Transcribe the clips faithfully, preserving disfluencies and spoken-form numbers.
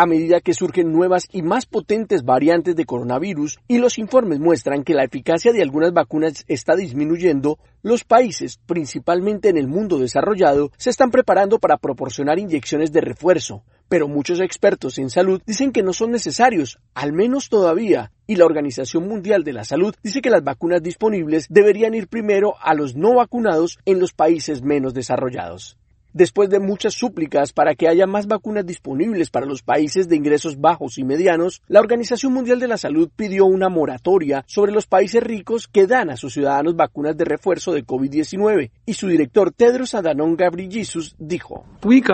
a medida que surgen nuevas y más potentes variantes de coronavirus y los informes muestran que la eficacia de algunas vacunas está disminuyendo, los países, principalmente en el mundo desarrollado, se están preparando para proporcionar inyecciones de refuerzo, pero muchos expertos en salud dicen que no son necesarios, al menos todavía, y la Organización Mundial de la Salud dice que las vacunas disponibles deberían ir primero a los no vacunados en los países menos desarrollados. Después de muchas súplicas para que haya más vacunas disponibles para los países de ingresos bajos y medianos, la Organización Mundial de la Salud pidió una moratoria sobre los países ricos que dan a sus ciudadanos vacunas de refuerzo de COVID diecinueve, y su director Tedros Adhanom Ghebreyesus dijo: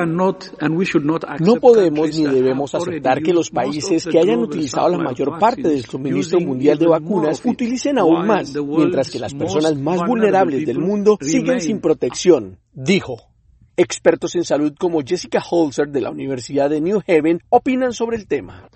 No podemos ni debemos aceptar que los países que hayan utilizado la mayor parte del suministro mundial de vacunas utilicen aún más, mientras que las personas más vulnerables del mundo siguen sin protección, dijo. Expertos en salud como Jessica Holzer de la Universidad de New Haven opinan sobre el tema.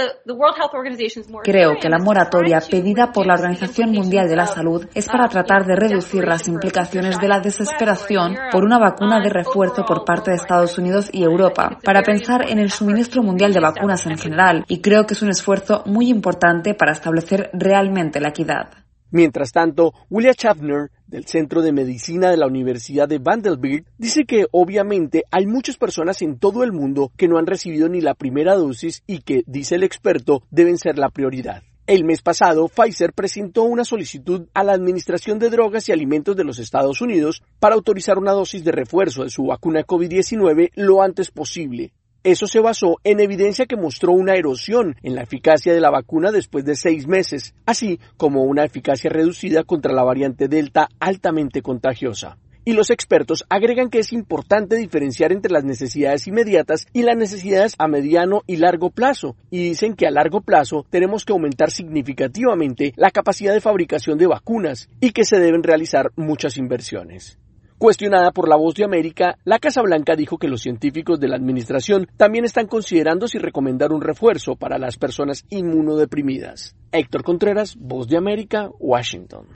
Creo que la moratoria pedida por la Organización Mundial de la Salud es para tratar de reducir las implicaciones de la desesperación por una vacuna de refuerzo por parte de Estados Unidos y Europa, para pensar en el suministro mundial de vacunas en general, y creo que es un esfuerzo muy importante para establecer realmente la equidad. Mientras tanto, William Schaffner, del Centro de Medicina de la Universidad de Vanderbilt, dice que obviamente hay muchas personas en todo el mundo que no han recibido ni la primera dosis y que, dice el experto, deben ser la prioridad. El mes pasado, Pfizer presentó una solicitud a la Administración de Drogas y Alimentos de los Estados Unidos para autorizar una dosis de refuerzo de su vacuna COVID diecinueve lo antes posible. Eso se basó en evidencia que mostró una erosión en la eficacia de la vacuna después de seis meses, así como una eficacia reducida contra la variante Delta altamente contagiosa. Y los expertos agregan que es importante diferenciar entre las necesidades inmediatas y las necesidades a mediano y largo plazo, y dicen que a largo plazo tenemos que aumentar significativamente la capacidad de fabricación de vacunas y que se deben realizar muchas inversiones. Cuestionada por La Voz de América, la Casa Blanca dijo que los científicos de la administración también están considerando si recomendar un refuerzo para las personas inmunodeprimidas. Héctor Contreras, Voz de América, Washington.